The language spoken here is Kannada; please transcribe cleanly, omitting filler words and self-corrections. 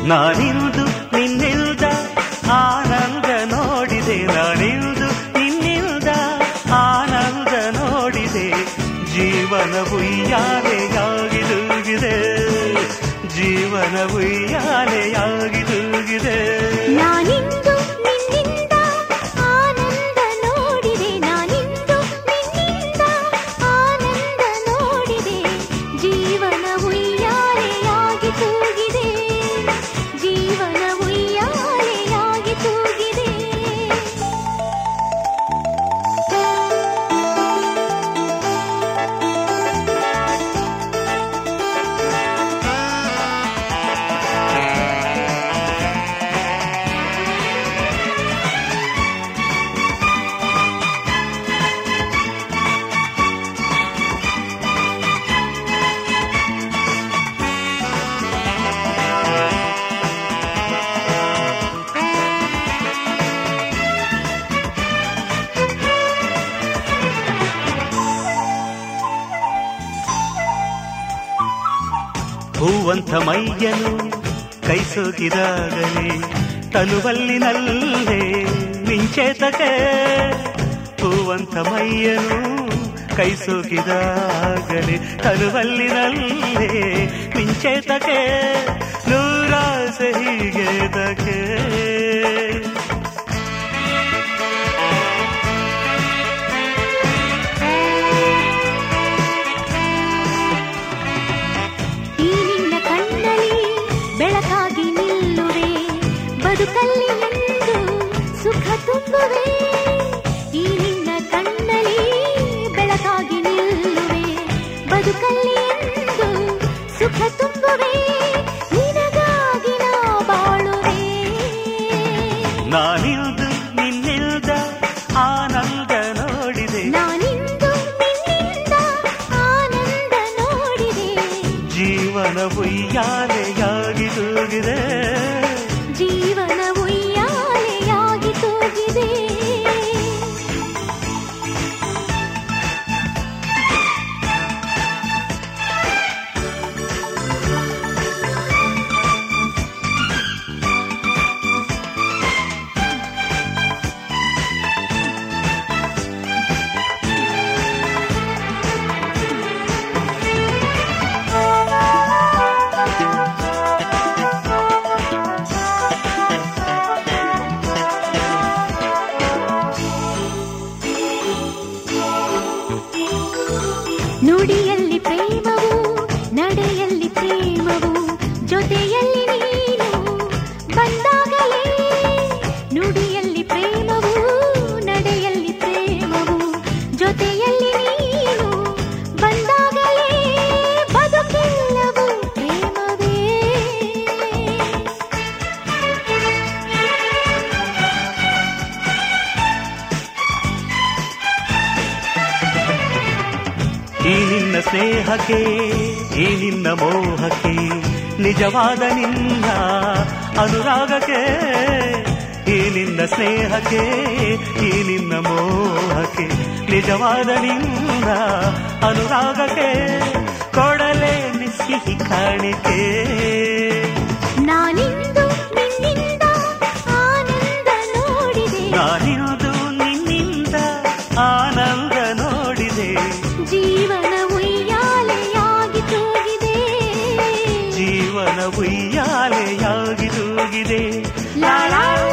ನಾನಿರುವುದು ನಿನ್ನಿಲ್ದ ಆನಂದ ನೋಡಿದೆ, ನಾನಿರುವುದು ನಿನ್ನಿಲ್ದ ಆನಂದ ನೋಡಿದೆ. ಜೀವನ ಉಯ್ಯಾಲೆಯಾಗಿ ತೂಗಿದೆ, ಜೀವನ ಉಯ್ಯಾಲೆಯಾಗಿ ತೂಗಿದೆ. ನಾನಿಂದು ನಿನ್ನಿಂದ ಆನಂದ ನೋಡಿದೆ, ನಾನಿಂದು ನಿನ್ನಿಂದ ಆನಂದ ನೋಡಿದೆ. ಜೀವನ ಉಯ್ಯಾಲೆಯಾಗಿ ತೂಗಿದೆ, ಜೀವನ ಉಯ್ಯಾಲೆಯಾಗಿ ತೂಗಿದೆ. ಹೂವಂತ ಮೈಯನು ಕೈ ಸೋಕಿದಾಗಲೇ ತನುವಲ್ಲಿನಲ್ಲೇ ಮಿಂಚೇತಕ್ಕೆ. ಹೂವಂತ ಮೈಯನು ಕೈ ಸೋಕಿದಾಗಲೇ ತನುವಲ್ಲಿನಲ್ಲೇ ಮಿಂಚೇತಕ್ಕೆ. ನೂರಾಸೆ ಹೀಗೇತಕ್ಕೆ. ಬೆಳಕಾಗಿ ನಿಲ್ಲುವೆ ಬದುಕಲ್ಲಿ ಎಂದು ಸುಖ ತುಂಬುವೆ. ಈ ನಿನ್ನ ಕಣ್ಣಲ್ಲಿ ಬೆಳಕಾಗಿ ನಿಲ್ಲುವೆ ಬದುಕಲ್ಲಿ ಎಂದು ಸುಖ ತುಂಬುವೆ. ನಿನಗಾಗಿ ನಾ ಬಾಳುವೆ. ನಾನಿರುವುದು ನಿನ್ನಿಲ್ದ ಆನಂದ ನೋಡಿದೆ, ನಾನಿಂದು ನಿನ್ನಿಂದ ಆನಂದ ನೋಡಿದೆ. ಜೀವನ ಉಯ್ಯಾಲೆಯಾಗಿ ತೂಗಿದೆ, ಜೀವನ ಉಯ್ಯಾಲೆಯಾಗಿ ತೂಗಿದೆ. ನುಡಿಯಲ್ಲಿ ಪ್ರೇಮವು, ನಡೆಯಲ್ಲಿ ಪ್ರೇಮವು, ಜೊತೆಯಲ್ಲಿ ನೀನು ಬಂದಾಗಲೇ. ನುಡಿಯಲ್ಲಿ ಪ್ರೇಮವು, ನಡೆಯಲ್ಲಿ ಪ್ರೇಮವು, ಜೊತೆಯಲ್ಲಿ ನೀನು ಬಂದಾಗಲೇ. ಬದುಕೆಲ್ಲವೂ ಪ್ರೇಮವೇ. ಈ ನಿನ್ನ ಸ್ನೇಹಕ್ಕೆ, ಈ ನಿನ್ನ ಮೋಹಕ್ಕೆ, ನಿಜವಾದ ನಿನ್ನ ಅನುರಾಗಕ್ಕೆ. ಈ ನಿನ್ನ ಸ್ನೇಹಕ್ಕೆ, ಈ ನಿನ್ನ ಮೋಹಕ್ಕೆ, ನಿಜವಾದ ನಿನ್ನ ಅನುರಾಗಕ್ಕೆ. ಕೊಡಲೇ ಸಿಹಿ ಕಾಣಿಕೆ. ನಾನಿಂದು ನಿನ್ನಿಂದ ಆನಂದ ನೋಡಿದೆ, ನಾನಿರುವುದು ನಿನ್ನಿಂದ ಆನಂದ ನೋಡಿದೆ. ಜೀವನ ಉಯ್ಯಾಲೆಯಾಗಿ ತೂಗಿದೆ, ಜೀವನ ಉಯ್ಯಾಲೆಯಾಗಿ ತೂಗಿದೆ. ಲಾ ಲಾ